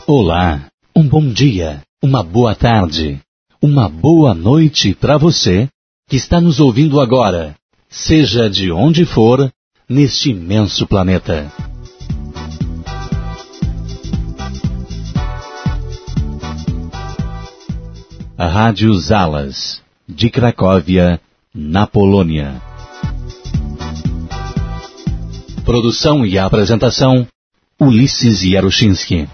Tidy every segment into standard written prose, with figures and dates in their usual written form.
Olá, um bom dia, uma boa tarde, uma boa noite para você que está nos ouvindo agora, seja de onde for, neste imenso planeta. A Rádio Zalas, de Cracóvia, na Polônia. Produção e apresentação, Ulisses Jaroshinsky.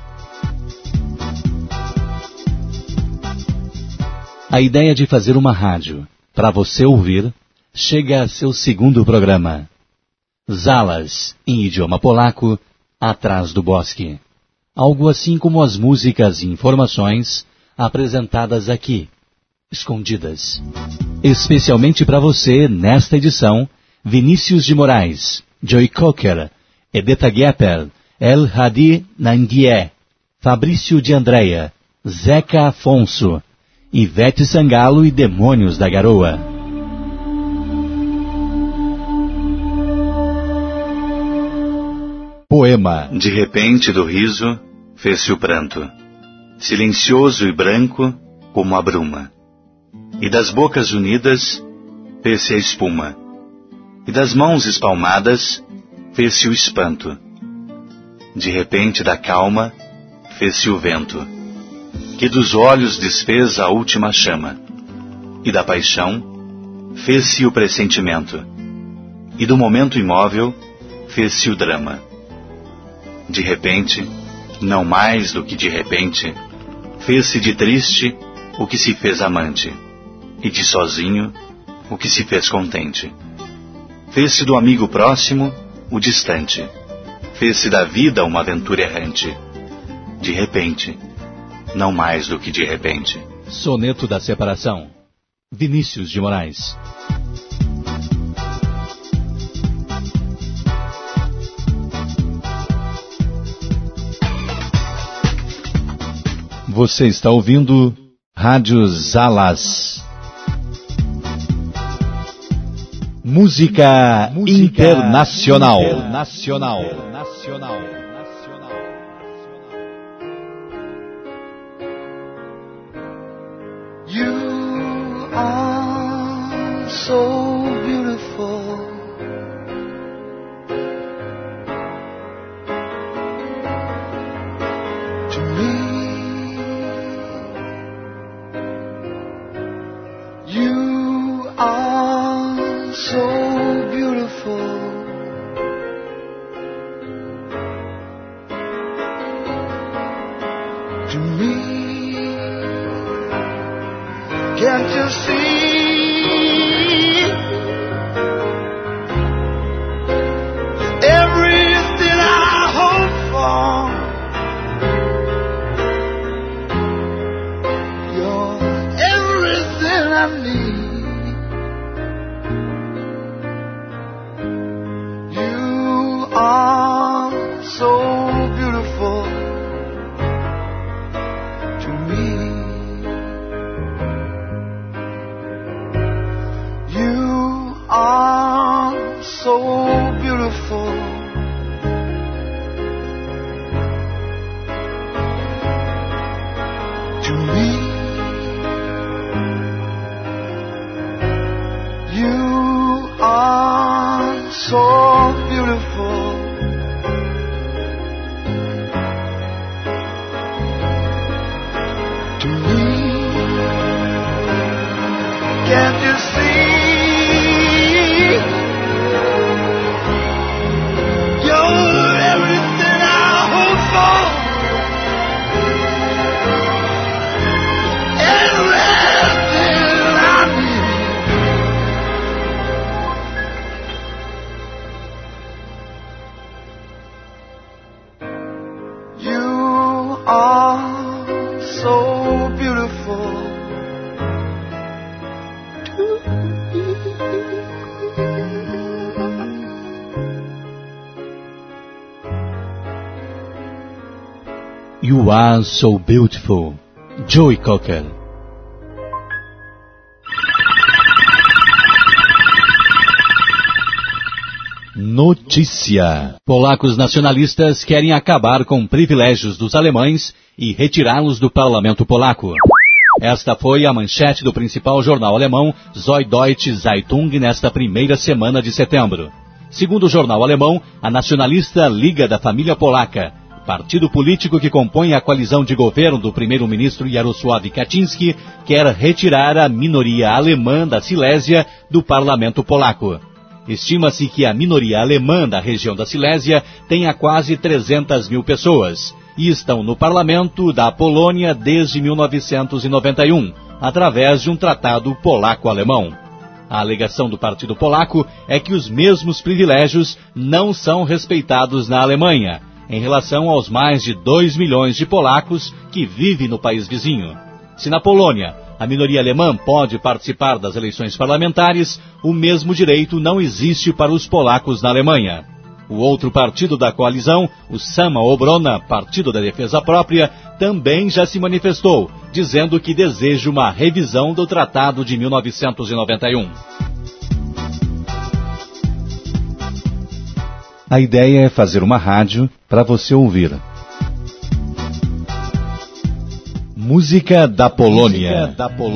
A ideia de fazer uma rádio, para você ouvir, chega a seu segundo programa. Zalas, em idioma polaco, Atrás do Bosque. Algo assim como as músicas e informações apresentadas aqui, escondidas. Especialmente para você, nesta edição, Vinícius de Moraes, Joy Cocker, Edeta Gepper, El Hadi Nanguié, Fabrício de Andréia, Zeca Afonso, Ivete Sangalo e Demônios da Garoa. Poema. De repente do riso, fez-se o pranto, silencioso e branco como a bruma. E das bocas unidas, fez-se a espuma. E das mãos espalmadas, fez-se o espanto. De repente da calma, fez-se o vento, que dos olhos desfez a última chama. E da paixão, fez-se o pressentimento. E do momento imóvel, fez-se o drama. De repente, não mais do que de repente, fez-se de triste o que se fez amante, e de sozinho o que se fez contente. Fez-se do amigo próximo o distante, fez-se da vida uma aventura errante. De repente, não mais do que de repente. Soneto da Separação, Vinícius de Moraes. Você está ouvindo Rádio Zalas. Música internacional. You are so beautiful. To me, you are so beautiful. To me, can't you see? Everything I hope for, you're everything I need. You are so beautiful to me. You are so beautiful to me. You are so beautiful to me. Can't you see? You're everything I hope for, everything I need. You are so beautiful to me. You are so beautiful, Joy Cocker. Notícia. Polacos nacionalistas querem acabar com privilégios dos alemães e retirá-los do parlamento polaco. Esta foi a manchete do principal jornal alemão Süddeutsche Zeitung nesta primeira semana de setembro. Segundo o jornal alemão, a nacionalista Liga da Família Polaca, partido político que compõe a coalizão de governo do primeiro-ministro Jarosław Kaczyński, quer retirar a minoria alemã da Silésia do parlamento polaco. Estima-se que a minoria alemã da região da Silésia tenha quase 300 mil pessoas e estão no parlamento da Polônia desde 1991, através de um tratado polaco-alemão. A alegação do partido polaco é que os mesmos privilégios não são respeitados na Alemanha, em relação aos mais de 2 milhões de polacos que vivem no país vizinho. Se na Polônia a minoria alemã pode participar das eleições parlamentares, o mesmo direito não existe para os polacos na Alemanha. O outro partido da coalizão, o Sama Obrona, Partido da Defesa Própria, também já se manifestou, dizendo que deseja uma revisão do Tratado de 1991. A ideia é fazer uma rádio para você ouvir. Música da Polônia.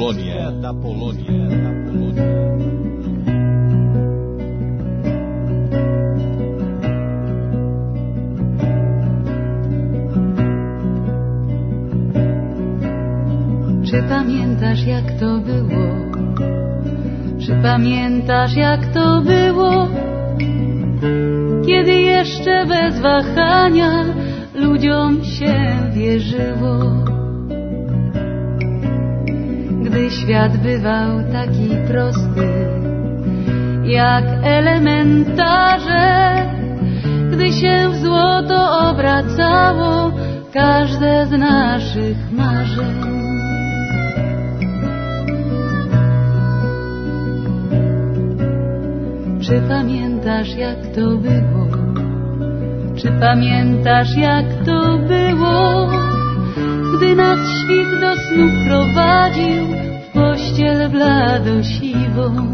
Czy pamiętasz, jak to było? Czy pamiętasz, jak to było? Kiedy jeszcze bez wahania ludziom się wierzyło. Gdy świat bywał taki prosty, jak elementarze, gdy się w złoto obracało każde z naszych marzeń. Czy pamiętasz, jak to było? Czy pamiętasz, jak to było? Gdy nas świt do snu prowadził w pościel bladosiwą.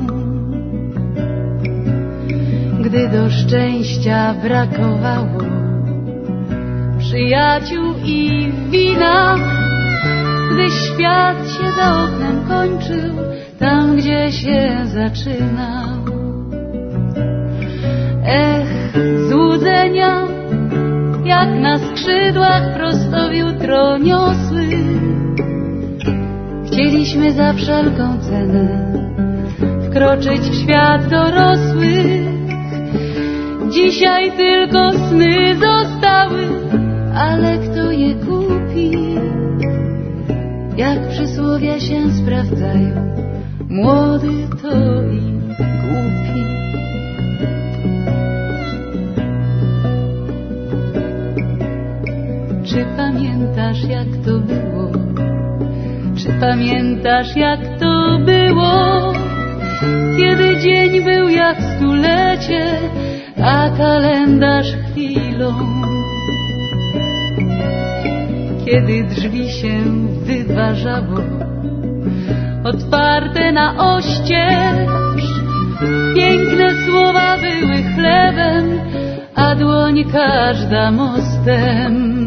Gdy do szczęścia brakowało przyjaciół i wina, gdy świat się za oknem kończył, tam gdzie się zaczynał. Ech, złudzenia, jak na skrzydłach prosto w jutro niosły. Chcieliśmy za wszelką cenę wkroczyć w świat dorosły. Dzisiaj tylko sny zostały, ale kto je kupi? Jak przysłowia się sprawdzają, młody to i głupi. Czy pamiętasz, jak to było? Czy pamiętasz, jak to było? Kiedy dzień był jak stulecie, a kalendarz chwilą. Kiedy drzwi się wyważało, otwarte na oścież, piękne słowa były chlebem, a dłoń każda mostem.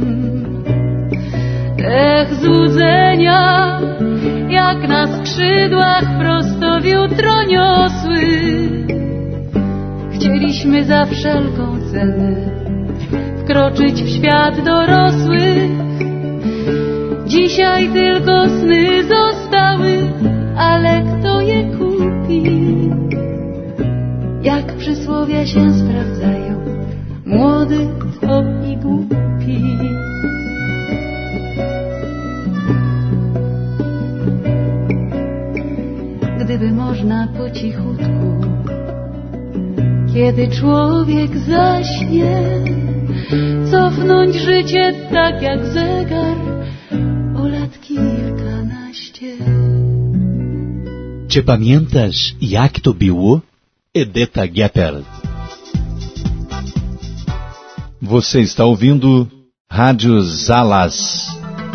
Ech, złudzenia, jak na skrzydłach prosto w jutro niosły. Chcieliśmy za wszelką cenę wkroczyć w świat dorosły. Dzisiaj tylko sny zostały, ale kto je kupi? Jak przysłowia się sprawdzają, młody to i głupi. Gdyby można po cichutku, kiedy człowiek zaśnie, cofnąć życie tak jak zegar o lat kilkanaście. Czy pamiętasz, jak to było? Edyta Gepper. Você está ouvindo Rádio Zalas.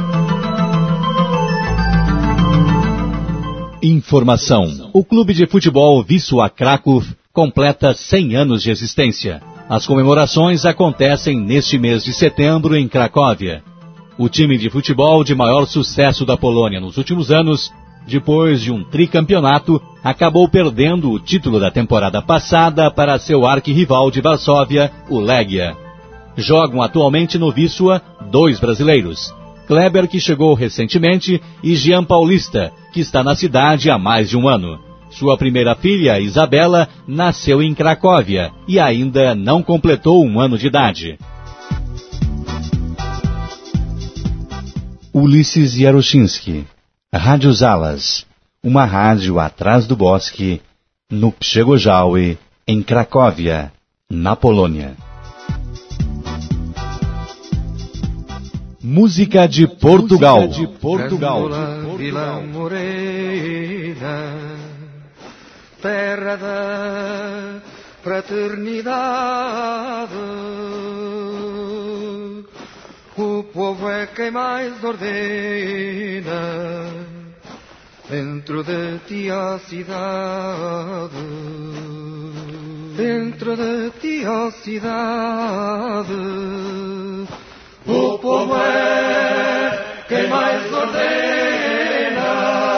Informação. O clube de futebol Wisła Kraków completa 100 anos de existência. As comemorações acontecem neste mês de setembro em Cracóvia. o time de futebol de maior sucesso da Polônia nos últimos anos, depois de um tricampeonato, acabou perdendo o título da temporada passada para seu arquirrival de Varsóvia, o Legia. Jogam atualmente no Wisła 2 brasileiros, Kleber, que chegou recentemente, e Jean Paulista, que está na cidade há mais de um ano. Sua primeira filha, Isabela, nasceu em Cracóvia e ainda não completou um ano de idade. Ulisses Jaroszyński, Rádio Zalas, uma rádio atrás do bosque, no Przegorzałe, em Cracóvia, na Polônia. Música de Portugal. Vila Morena, terra da fraternidade. O povo é quem mais ordena dentro de ti a cidade. Dentro de ti a cidade. O povo é quem mais ordena,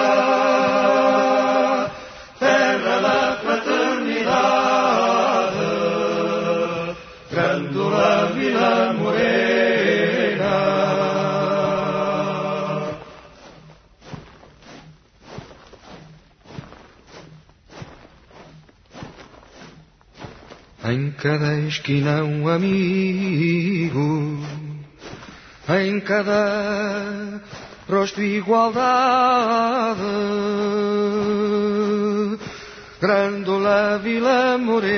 terra da fraternidade, Grândola Vila Morena. Em cada esquina um amigo, em cada rosto igualdade, Grândola Vila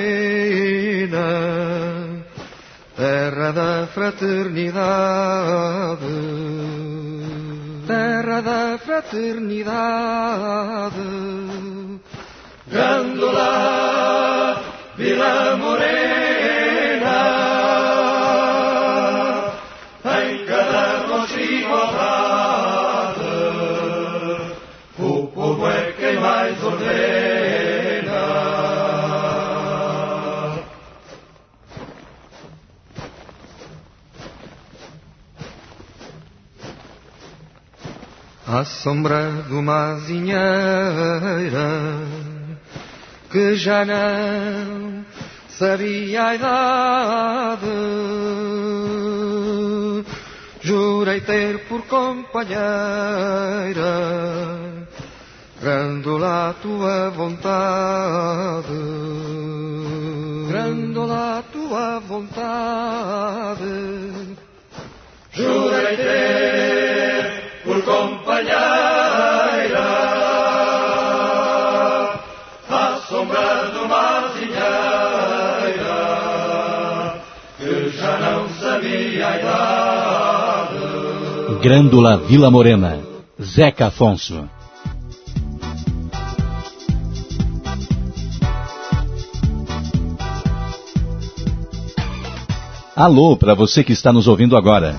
Morena, terra da fraternidade, terra da fraternidade, Grândola Vila Morena. O povo é quem mais ordena. À sombra de uma azinheira que já não sabia a idade, jurei ter por companheira Grândola a tua vontade, Grândola a tua vontade. Jurei ter por companheira a sombra de uma azinheira que já não sabia a idade. Grândola Vila Morena, Zeca Afonso. Alô, para você que está nos ouvindo agora.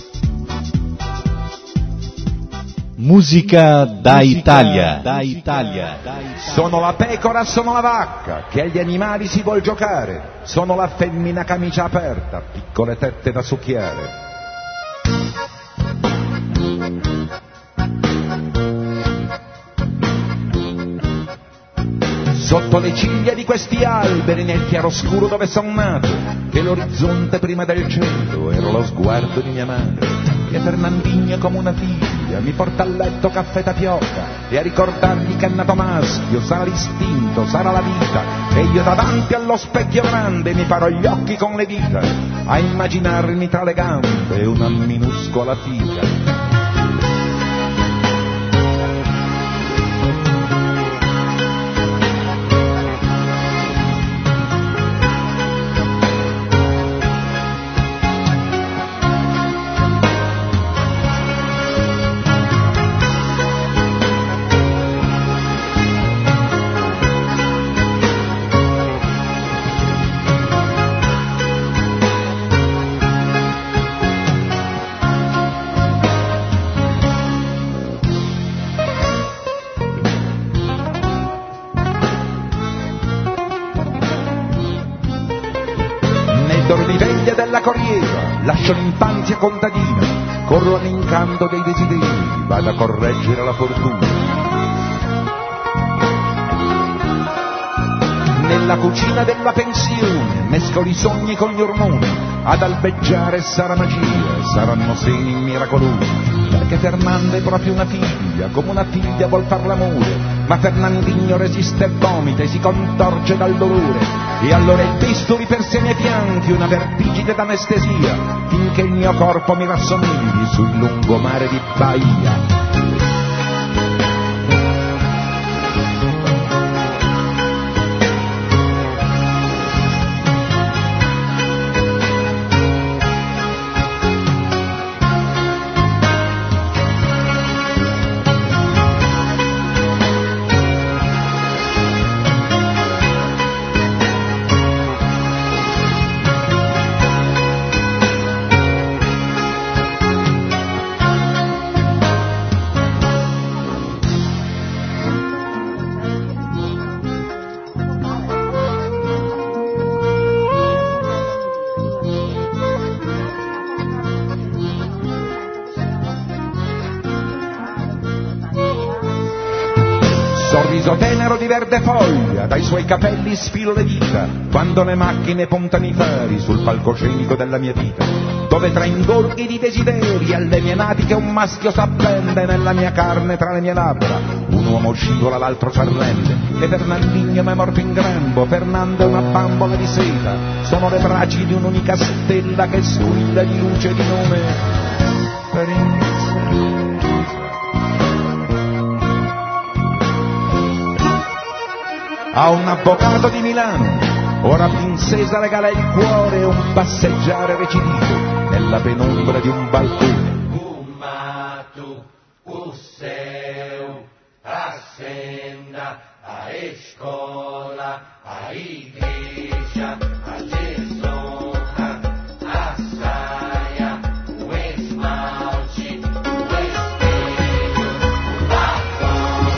Música da Itália. Sono la pecora, sono la vacca, che agli animali si vuol giocare. Sono la femmina camicia aperta, piccole tette da succhiare. Sotto le ciglia di questi alberi, nel chiaroscuro dove son nato, che l'orizzonte prima del cielo era lo sguardo di mia madre, che Fernandinho come una figlia mi porta a letto caffè tapioca, e a ricordargli che è nato maschio, sarà l'istinto, sarà la vita, e io davanti allo specchio grande mi farò gli occhi con le dita, a immaginarmi tra le gambe una minuscola figa. Della corriera, lascio l'infanzia contadina, corro all'incanto dei desideri, vado a correggere la fortuna. Nella cucina della pensione mescolo i sogni con gli ormoni, ad albeggiare sarà magia, saranno seni miracolosi, perché Fernanda è proprio una figlia, come una figlia vuol far l'amore, ma Fernandinho resiste e vomita e si contorce dal dolore, e allora il bisturi per sé ai miei fianchi, una vertigine d'anestesia, finché il mio corpo mi rassomigli sul lungomare di Bahia. Sorriso tenero di verde foglia, dai suoi capelli sfilo le dita, quando le macchine puntano i fari sul palcoscenico della mia vita, dove tra ingorghi di desideri alle mie natiche un maschio s'appende, nella mia carne tra le mie labbra un uomo scivola, l'altro s'arrende, e Fernandinho m'è morto in grembo, Fernando è una bambola di seta, sono le braccia di un'unica stella che squilla di luce di nome Princesa. A un avvocato di Milano, ora Princesa regala il cuore e un passeggiare recidivo nella penombra di un balcone. Umatu, Useu, a senda, a escola, a igreja, a desonra, a saia, o esmalte, o espelho, o batom,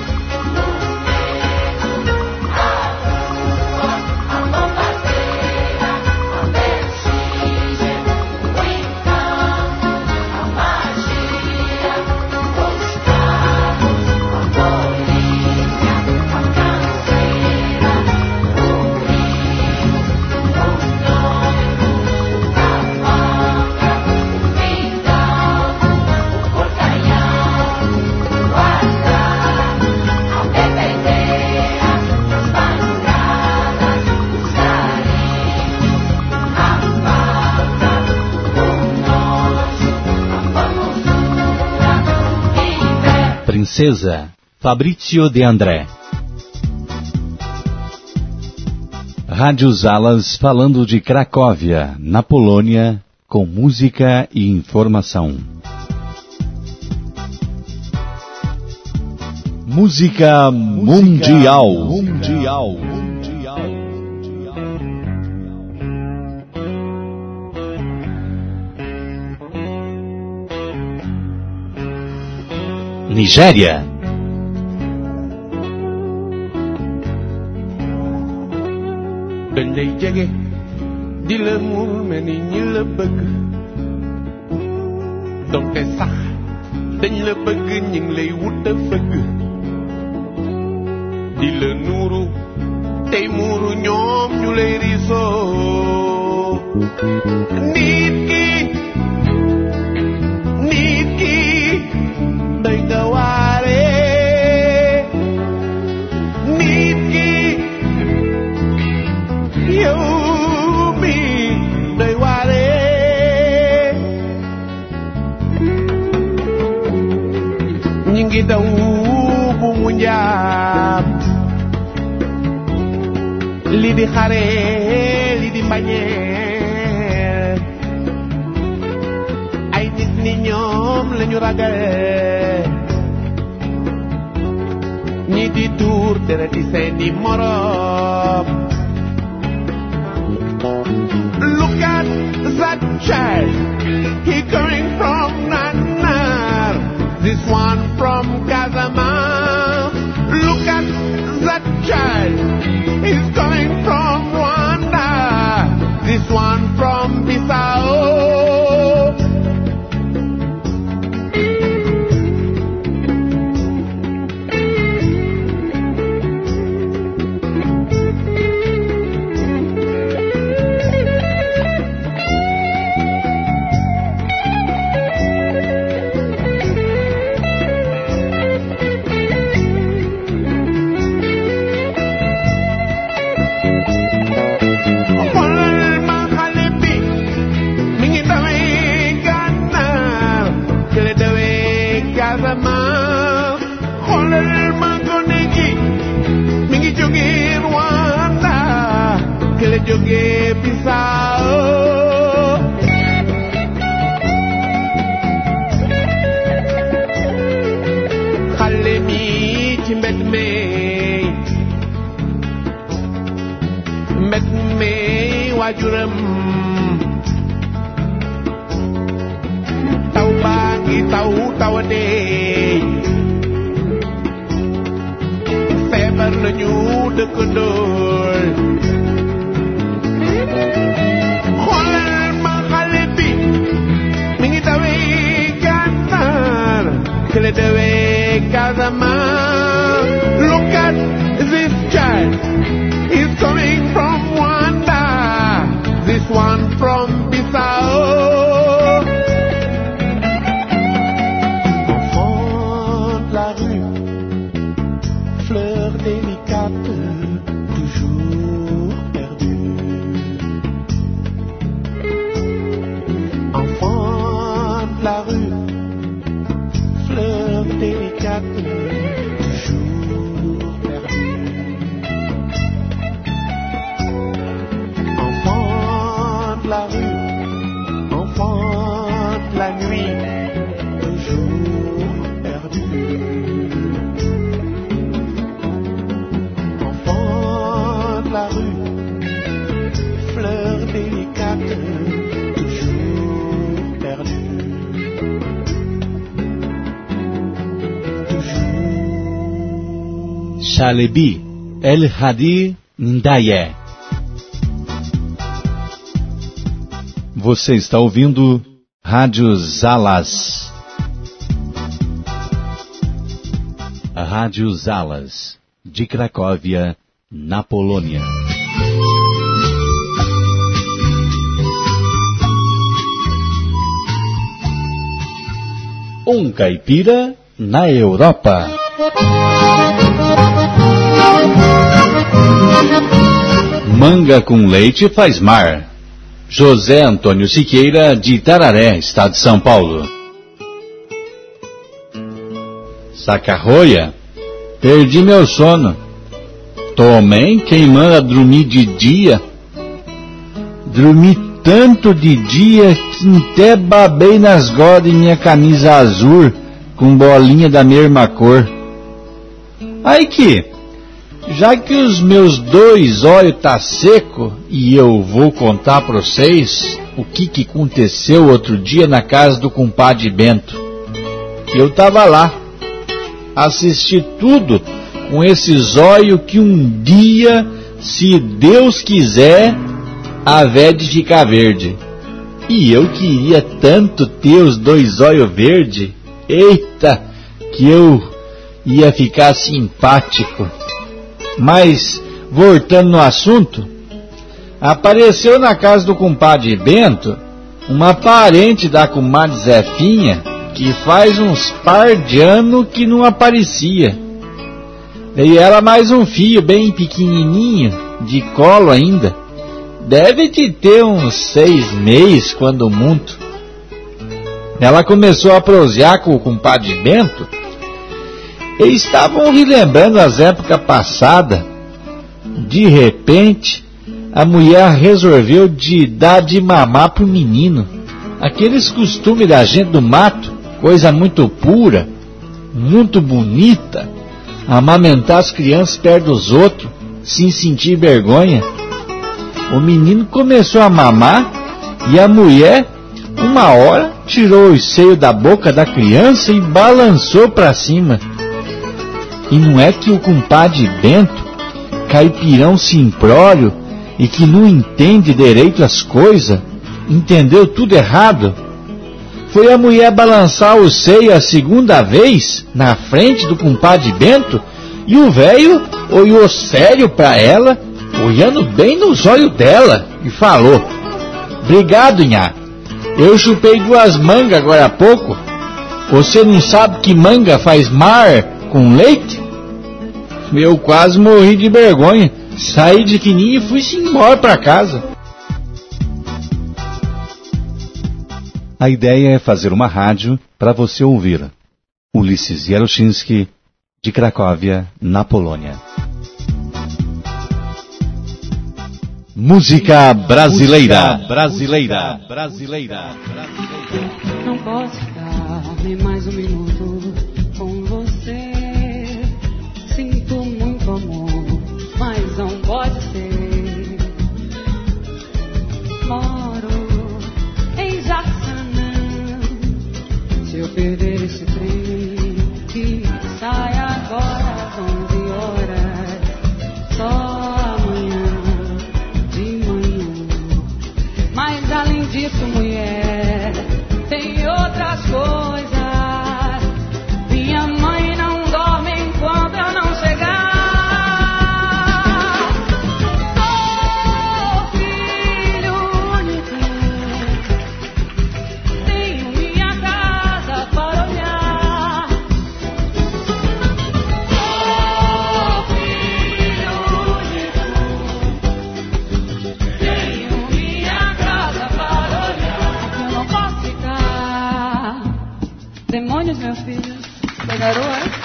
Princesa, Fabrício de André. Rádio Zalas falando de Cracóvia, na Polônia, com música e informação. Música mundial. Nigéria. dañ lay jege di la muur mel ni ñi la bëgg donte sax dañ la bëgg ñi ngi lay wut a fëgg di la nuuru tey muuru ñoom ñu lay riisoo nit ki day nga waare nit ki yow mi day waare ñi ngi daw bu mu njaam li di xare li di mbañeel ay nit ni ñoom lañu ragal ñi di tuur dereti seeni morom. Look at that child, he coming from Nanar, this one from Casamance. Look at that child, he's coming from Rwanda, this one from Bissau. Bissau. Xale mi ci mbed me waajuram taw baa ngi tawadee feebar nañu dëkkandoor xoolal ma xale bi mi ngi dawee Gànnaar kële dawee Casamance. Look at this child, he's coming from Rwanda, this one from Bissau. Enfant de la rue, fleur délicate, toujours perdue. Enfant de la rue, fleur délicate, toujours perdue. Enfant de la rue, enfant de la nuit, toujours perdu. Enfant de la rue, fleur délicate, toujours perdu. Toujours. Chalebi, El Hadi Ndaye. Você está ouvindo Rádio Zalas. A Rádio Zalas, de Cracóvia, na Polônia. Um caipira na Europa. Manga com leite faz mar. José Antônio Siqueira, de Itararé, estado de São Paulo. Sacarroia, perdi meu sono. Tomei quem manda dormir de dia. Dormi tanto de dia que até babei nas golas de minha camisa azul com bolinha da mesma cor. Aí que, já que os meus 2 olhos tá seco e eu vou contar para vocês o que aconteceu outro dia na casa do compadre Bento. Eu tava lá, assisti tudo com esses olhos que um dia, se Deus quiser, haver de ficar verde. E eu queria tanto ter os 2 olhos verdes, eita, que eu ia ficar simpático. Mas, voltando no assunto, apareceu na casa do compadre Bento uma parente da comadre Zefinha que faz uns par de anos que não aparecia. Veio ela mais um filho bem pequenininho, de colo ainda. Deve de ter uns 6 meses, quando muito. Ela começou a prosear com o compadre Bento. Eles estavam relembrando as épocas passadas. De repente, a mulher resolveu de dar de mamar pro menino. Aqueles costumes da gente do mato, coisa muito pura, muito bonita. Amamentar as crianças perto dos outros, sem sentir vergonha. O menino começou a mamar e a mulher, uma hora, tirou o seio da boca da criança e balançou para cima. E não é que o compadre Bento, caipirão simplório e que não entende direito as coisas, entendeu tudo errado? Foi a mulher balançar o seio a segunda vez na frente do compadre Bento e o velho olhou sério para ela, olhando bem nos olhos dela, e falou: "Obrigado, nhá. Eu chupei 2 mangas agora há pouco. Você não sabe que manga faz mar com leite?" Eu quase morri de vergonha. Saí de fininho e fui-se embora para casa. A ideia é fazer uma rádio para você ouvir. Ulisses Jaroshinski, de Cracóvia, na Polônia. Música brasileira. Não posso ficar nem mais um minuto com você. Sinto muito amor, mas não pode ser. Moro em Jaçanã. Se eu perder esse trem que sai agora às 11 horas, só amanhã de manhã. Mas além disso, mulher, tem outras coisas. Minha mãe não dorme enquanto eu não chegar. Sou filho único, tenho minha casa para olhar. Sou filho único, tenho minha casa para olhar. Eu não posso ficar. Demônios, meu filho, da garoa.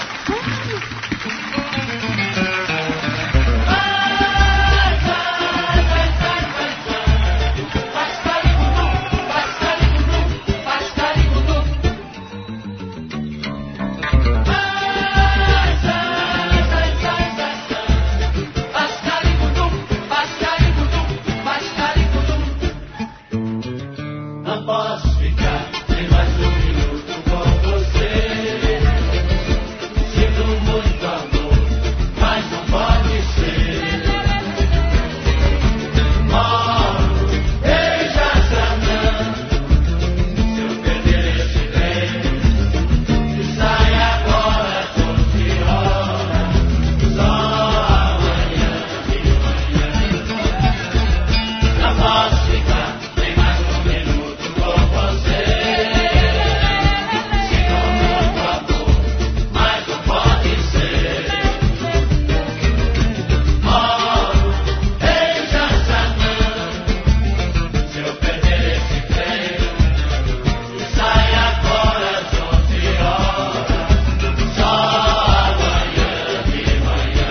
Não posso ficar nem mais um minuto com você. Sinto muito amor, mas não pode ser. Moro em Jaçanã. Se eu perder esse trem que sai agora às 11 horas, só amanhã de manhã. Não posso ficar nem mais um minuto com você. Sinto muito amor, mas não pode ser. Moro em Jaçanã. Se eu perder esse trem que sai agora às 11 horas, só amanhã de manhã.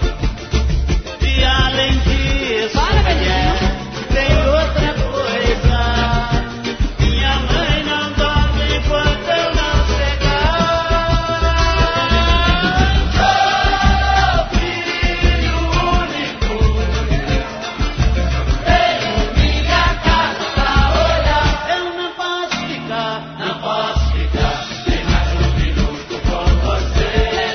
E além disso, mulher, tem outra coisa. Minha mãe não dorme enquanto eu não chegar. Sou filho único, tenho minha casa pra olhar. Eu não posso ficar nem mais um minuto com você.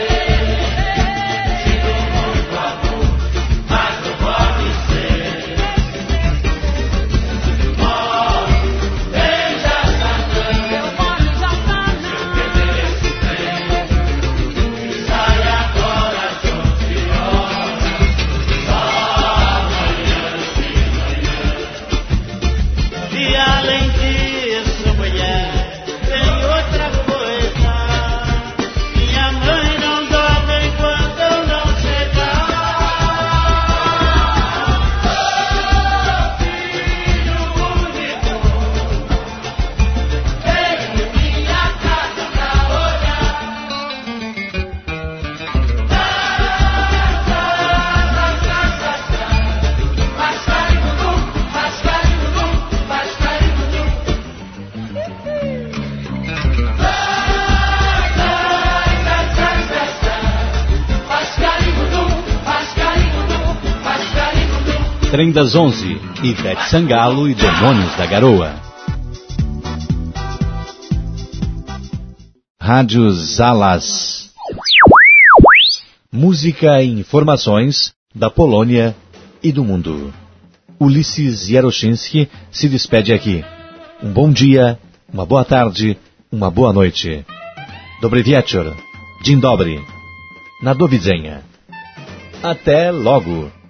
Sinto muito amor, mas não pode ser. Moro em Jaçanã. Se eu perder esse trem que sai agora às 11 horas, só amanhã de manhã. E além disso, mulher, tem outra coisa. Minha mãe não dorme enquanto eu não chegar. Sou filho único, tenho minha casa pra olhar. Faz carinho, faz carinho, faz carinho. Trem das 11, Ivete Sangalo e Demônios da Garoa. Rádio Zalas. Música e informações da Polônia e do mundo. Ulisses Jaroszyński se despede aqui. Um bom dia, uma boa tarde, uma boa noite. Dobry wieczór. Dzień dobry. Na do widzenia. Até logo.